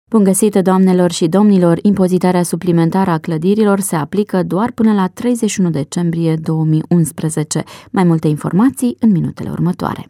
Bun găsit, doamnelor și domnilor! Impozitarea suplimentară a clădirilor se aplică doar până la 31 decembrie 2011. Mai multe informații în minutele următoare.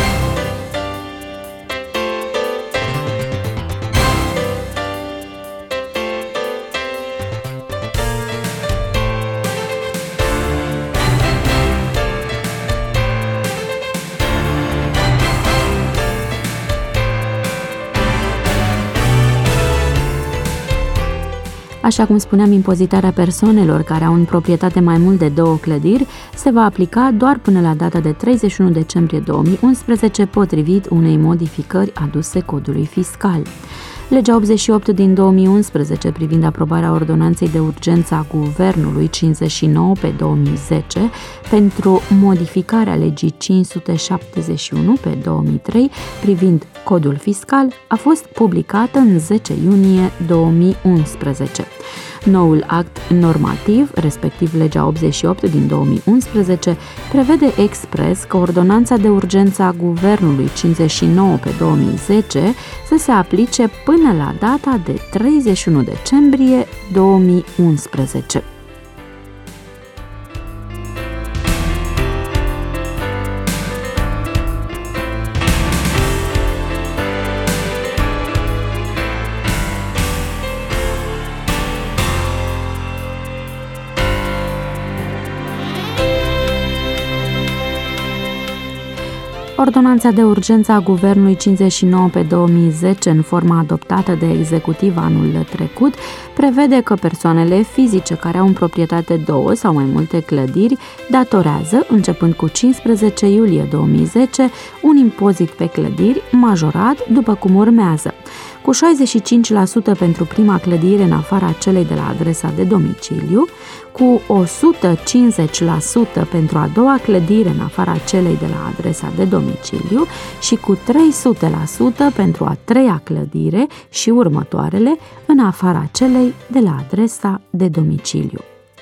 Așa cum spuneam, impozitarea persoanelor care au în proprietate mai mult de 2 clădiri se va aplica doar până la data de 31 decembrie 2011, potrivit unei modificări aduse codului fiscal. Legea 88 din 2011 privind aprobarea ordonanței de urgență a Guvernului 59/2010 pentru modificarea legii 571/2003 privind codul fiscal a fost publicată în 10 iunie 2011. Noul act normativ, respectiv legea 88 din 2011, prevede expres că ordonanța de urgență a Guvernului 59/2010 să se aplice până la data de 31 decembrie 2011. Ordonanța de urgență a Guvernului 59/2010, în forma adoptată de executiv anul trecut, prevede că persoanele fizice care au în proprietate 2 sau mai multe clădiri datorează, începând cu 15 iulie 2010, un impozit pe clădiri majorat după cum urmează: cu 65% pentru prima clădire în afara celei de la adresa de domiciliu, cu 150% pentru a doua clădire în afara celei de la adresa de domiciliu și cu 300% pentru a treia clădire și următoarele în afara celei de la adresa de domiciliu.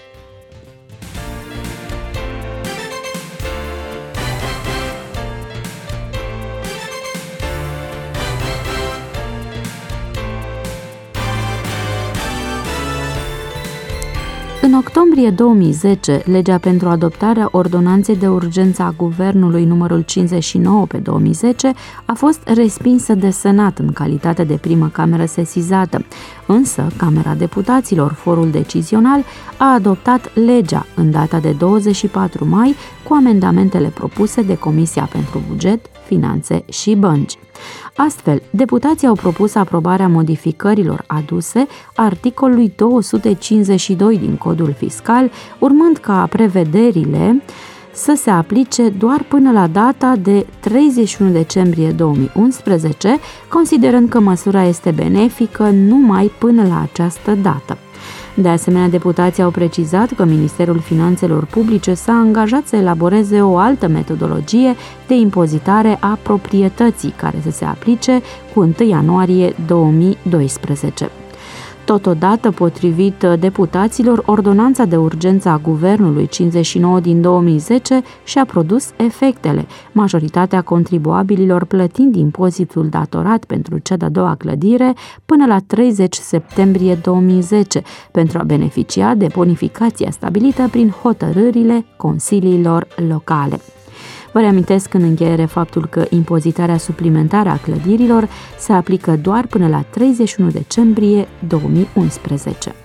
În octombrie 2010, legea pentru adoptarea ordonanței de urgență a Guvernului numărul 59/2010 a fost respinsă de Senat în calitate de primă cameră sesizată, însă Camera Deputaților, forul decizional, a adoptat legea în data de 24 mai cu amendamentele propuse de Comisia pentru Buget, Finanțe și Bănci. Astfel, deputații au propus aprobarea modificărilor aduse articolului 252 din Codul Fiscal, urmând ca prevederile să se aplice doar până la data de 31 decembrie 2011, considerând că măsura este benefică numai până la această dată. De asemenea, deputații au precizat că Ministerul Finanțelor Publice s-a angajat să elaboreze o altă metodologie de impozitare a proprietății, care să se aplice cu 1 ianuarie 2012. Totodată, potrivit deputaților, ordonanța de urgență a Guvernului 59 din 2010 și-a produs efectele, majoritatea contribuabililor plătind impozitul datorat pentru cea de-a doua clădire până la 30 septembrie 2010, pentru a beneficia de bonificația stabilită prin hotărârile consiliilor locale. Vă reamintesc în încheiere faptul că impozitarea suplimentară a clădirilor se aplică doar până la 31 decembrie 2011.